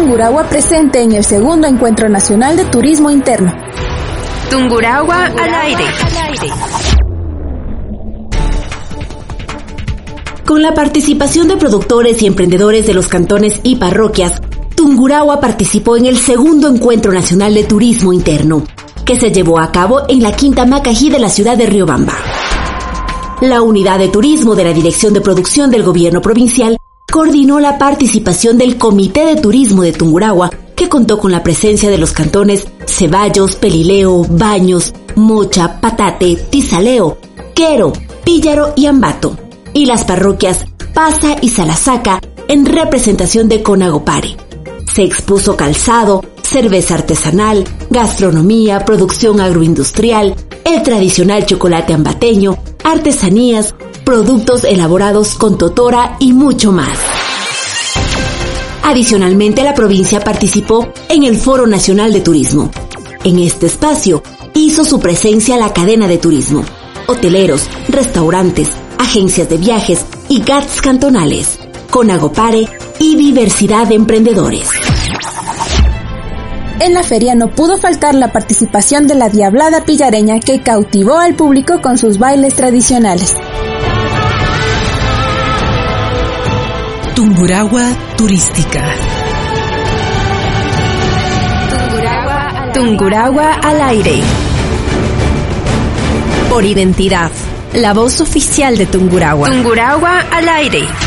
Tungurahua presente en el segundo Encuentro Nacional de Turismo Interno. Tungurahua al aire. Con la participación de productores y emprendedores de los cantones y parroquias, Tungurahua participó en el segundo Encuentro Nacional de Turismo Interno, que se llevó a cabo en la Quinta Macají de la ciudad de Riobamba. La unidad de turismo de la Dirección de Producción del Gobierno Provincial coordinó la participación del Comité de Turismo de Tungurahua, que contó con la presencia de los cantones Ceballos, Pelileo, Baños, Mocha, Patate, Tizaleo, Quero, Píllaro y Ambato, y las parroquias Pasa y Salasaca en representación de Conagopare. Se expuso calzado, cerveza artesanal, gastronomía, producción agroindustrial, el tradicional chocolate ambateño, artesanías, productos elaborados con totora y mucho más. Adicionalmente, la provincia participó en el Foro Nacional de Turismo. En este espacio hizo su presencia la cadena de turismo, hoteleros, restaurantes, agencias de viajes y GATS cantonales, Conagopare y diversidad de emprendedores. En la feria no pudo faltar la participación de la Diablada Pillareña, que cautivó al público con sus bailes tradicionales. Tungurahua turística. Tungurahua al aire. Por identidad, la voz oficial de Tungurahua. Tungurahua al aire.